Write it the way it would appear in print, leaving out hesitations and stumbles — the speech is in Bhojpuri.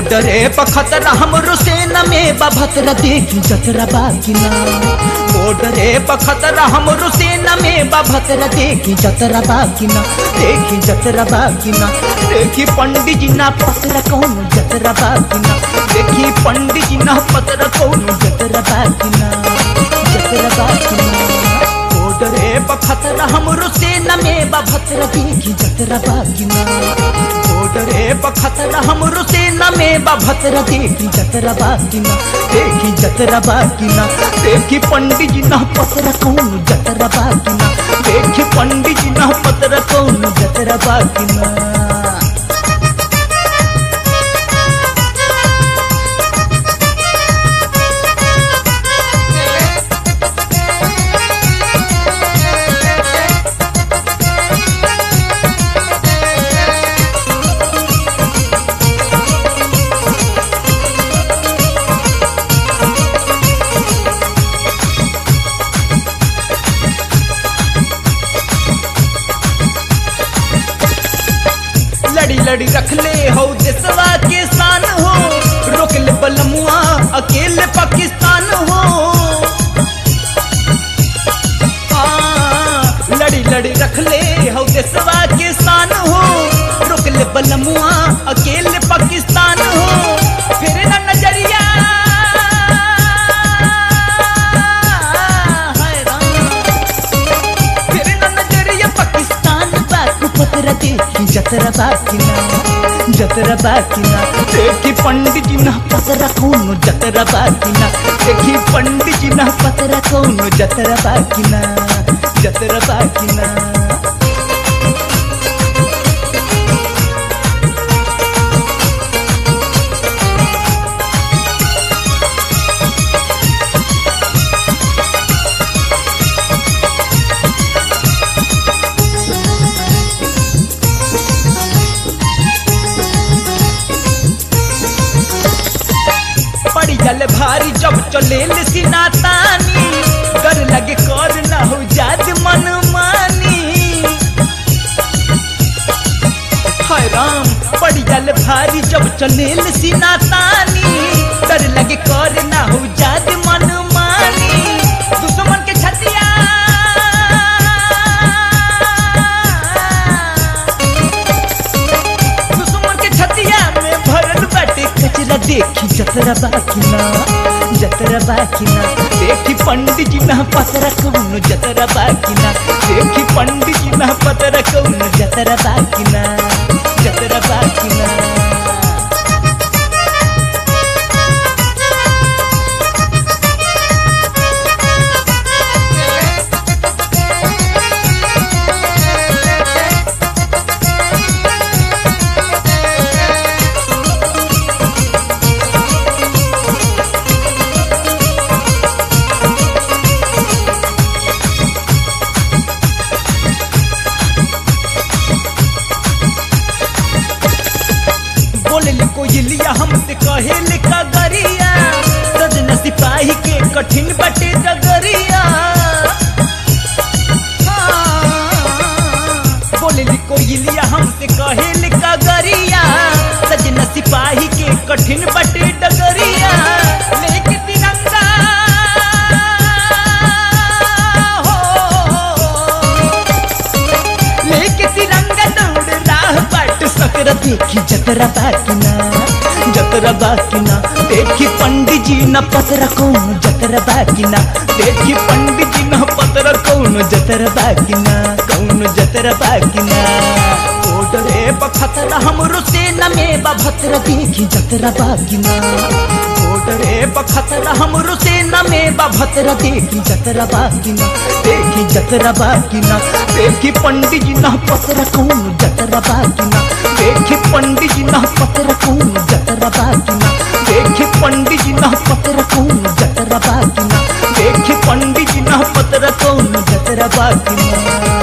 बॉर्डरे पखतरा हमरो सेना में बभतरा देखी जतरा बाकिना। बॉर्डरे पखतरा हमरो सेना में बभतरा देखी जतरा बाकिना। देखी जतरा बाकिना। देखी पंडित जी ना पतरा कौन जतरा बाकिना। देखी पंडित जी ना पतरा कौन जतरा बाकिना। जतरा बाकिना। बॉर्डरे पखतरा हमरो सेना में बभतरा देखी जतरा बाकिना। बॉर्डरे पखतरा हमरो सेना में बभतरा देखी जतरा बाकिना। देखी जतरा बाकिना। देखी पंडित जी ना पतरा कौन जतरा बाकिना। देखी पंडित जी ना पतरा कौन जतरा बाकिना। लड़ी लड़ी रख ले हो देशवा के शान हो। रोक ले बलमुआ अकेले पाकिस्तान हो। लड़ी लड़ी रख ले हो देशवा के शान हो। रोक ले बलमुआ अकेले पाकिस्तान हो। फिर ना नजरिया पतरा देखी जतरा बाकिना। जतरा बाकिना। देखी पंडित जी ना पतरा कौन जतरा बाकिना। देखी पंडित जी ना पतरा कौन जतरा बाकिना। जतरा बाकिना। पड़ी जल भारी जब चले सीना तानी। डर लगे कर ना हो जाद मन मानी। हाय राम पड़ी जल भारी जब चले सीना तानी। डर लगे कर ना हो जाद मन मानी। दुश्मन के छतिया में भरल बाटे कचरा देखी जतरा बाकिना। जतरा बाकिना। देखी पंडित जी ना पतरा कौन जतरा बाकिना। देखी पंडित जी ना पतरा कौन जतरा बाकिना। जतरा बाकिना। बोले कोयलिया हमसे कहे लिखा गरिया। सजना सिपाही के कठिन बटे डगरिया। बोले कोयलिया हमसे कहे लिखा गरिया। सजना सिपाही के कठिन बटे डगरिया। लेके तिरंगा लेके तिरंगा दौड़ राह बाट सकरा देखी जतरा बाकिना। जतरा बाकिना। देखी पंडित जी न पतरा कौन जतरा बाकिना। देखी पंडित जी न पतरा कौन जतरा बाकिना। कौन जतरा बाकिना। बॉर्डरे पखतरा हमरो सेना में बभतरा देखी जतरा बाकिना। बॉर्डरे पखतरा हमरो सेना में बभतरा देखी जतरा बाकिना। देखी जतरा बाकिना। देखी पंडित जी ना पतरा कौन जतरा बाकिना। देखी पंडित जी ना पतरा कौन जतरा बाकिना। देखी पंडित जी ना पतरा कौन जतरा बाकिना। देखी पंडित जी ना पतरा कौन जतरा बाकिना।